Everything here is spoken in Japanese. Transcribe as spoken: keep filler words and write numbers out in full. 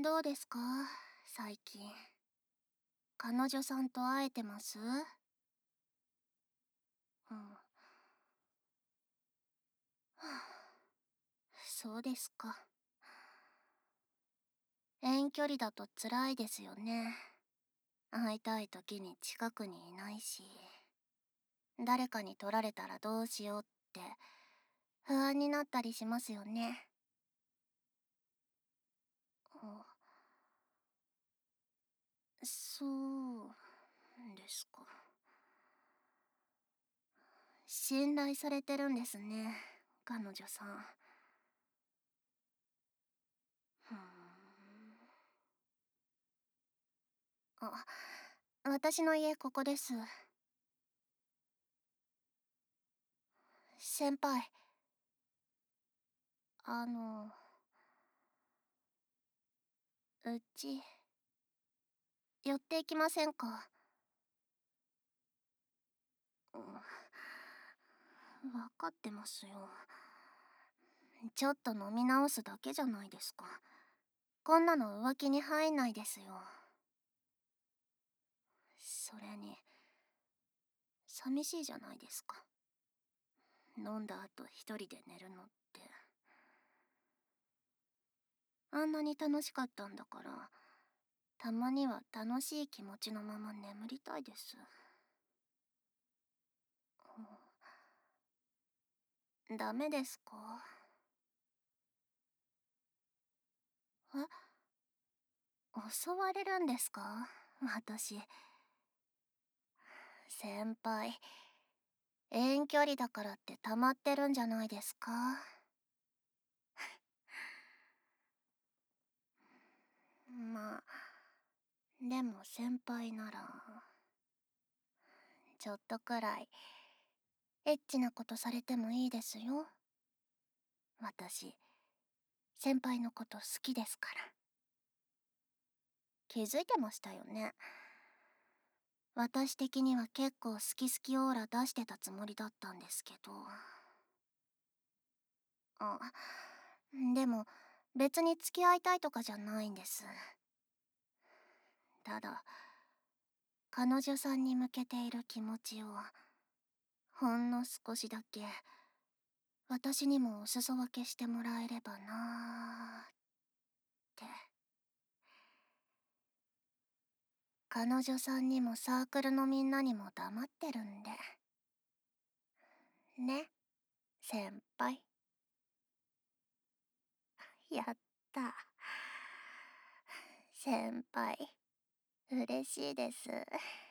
どうですか最近。彼女さんと会えてます？うん。はあ、そうですか。遠距離だと辛いですよね。会いたい時に近くにいないし、誰かに取られたらどうしようって不安になったりしますよね。あ、そうですか。信頼されてるんですね、彼女さん。ふーん。あ、私の家ここです。先輩、あの、うち、寄っていきませんか？うん、わかってますよ。ちょっと飲み直すだけじゃないですか。こんなの浮気に入んないですよ。それに、寂しいじゃないですか。飲んだ後一人で寝るのって。あんなに楽しかったんだから、たまには楽しい気持ちのまま眠りたいです。うん、ダメですか？え、襲われるんですか私。先輩、遠距離だからって溜まってるんじゃないですか？まあ、でも先輩なら、ちょっとくらい、エッチなことされてもいいですよ。私、先輩のこと好きですから。気づいてましたよね。私的には結構好き好きオーラ出してたつもりだったんですけど。あ、でも、別に付き合いたいとかじゃないんです。ただ、彼女さんに向けている気持ちを、ほんの少しだけ、私にもお裾分けしてもらえればなーって。彼女さんにもサークルのみんなにも黙ってるんで。ね、先輩。やった。先輩、嬉しいです。